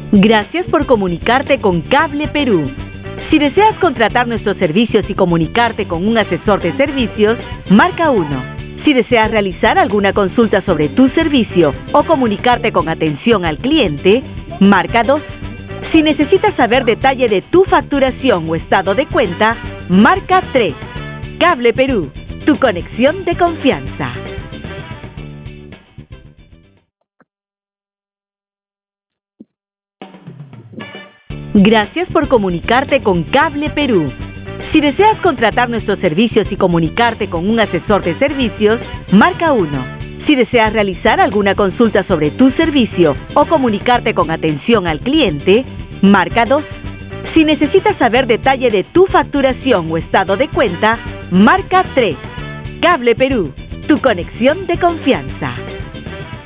Gracias por comunicarte con Cable Perú. Si deseas contratar nuestros servicios y comunicarte con un asesor de servicios, marca 1. Si deseas realizar alguna consulta sobre tu servicio o comunicarte con atención al cliente, marca 2. Si necesitas saber detalle de tu facturación o estado de cuenta, marca 3. Cable Perú, tu conexión de confianza. Gracias por comunicarte con Cable Perú. Si deseas contratar nuestros servicios y comunicarte con un asesor de servicios, marca 1. Si deseas realizar alguna consulta sobre tu servicio o comunicarte con atención al cliente, marca 2. Si necesitas saber detalle de tu facturación o estado de cuenta, marca 3. Cable Perú, tu conexión de confianza.